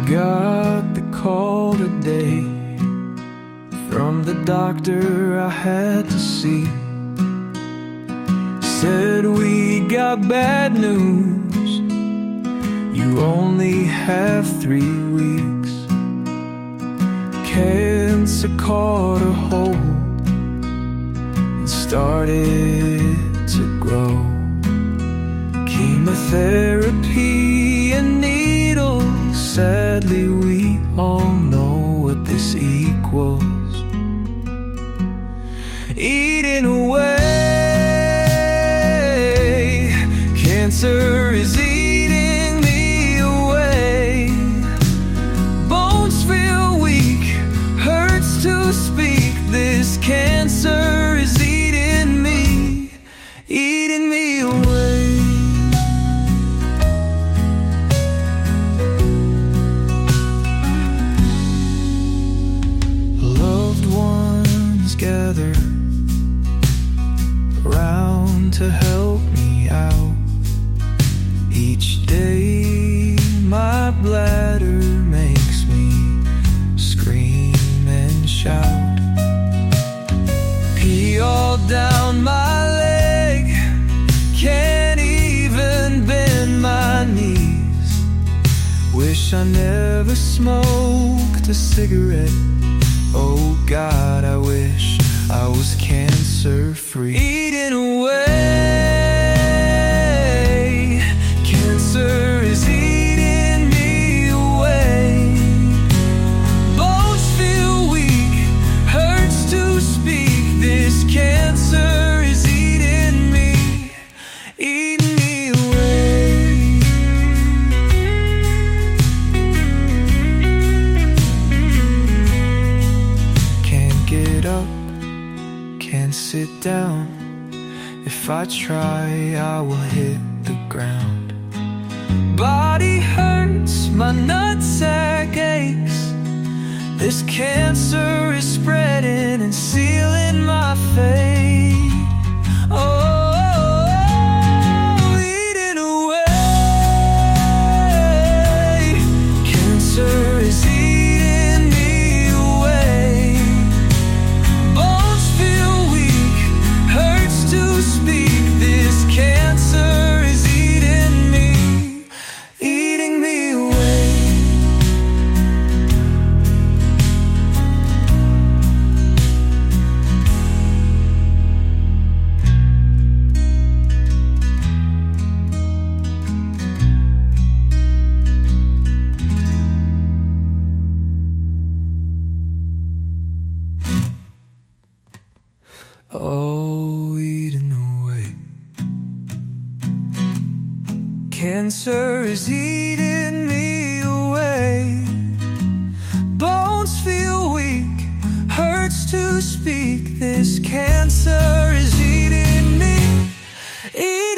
Got the call today from the doctor I had to see. Said we got bad news, you only have 3 weeks. Cancer caught a hold and started to grow. Chemotherapy and needles, sadly we all know what this equals. Eating away, cancer is eating me away. Bones feel weak, hurts to speak. This cancer is eating me away. Loved ones gather around to help me out. Each day my bladder makes me scream and shout. Pee all down my leg, can't even bend my knees. Wish I never smoked a cigarette. Oh God, I wish I was cancer-free. Eating away, cancer is eating me away. Bones feel weak, hurts to speak. This cancer is eating me away. Can't get up, can't sit down. If I try, I will hit the ground. Body hurts, my nutsack aches. This cancer is spreading and sealing my fate. Oh, eating away, cancer is eating me away. Bones feel weak, hurts to speak. This cancer is eating me away. Oh, eating away, cancer is eating me away. Bones feel weak, hurts to speak. This cancer is eating me.